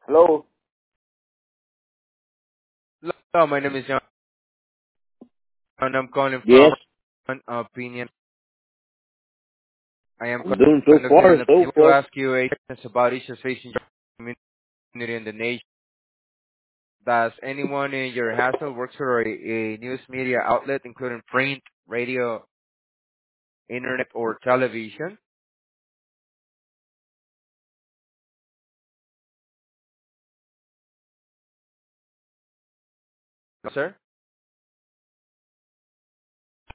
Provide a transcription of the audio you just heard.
Hello. Hello, my name is John, and I'm calling Yes, from an opinion. I am I'm doing so conducting far an so appeal to far. ask you a question about issues facing your community in the nation. Does anyone in your household work for a news media outlet, including print, radio, internet, or television? Sir?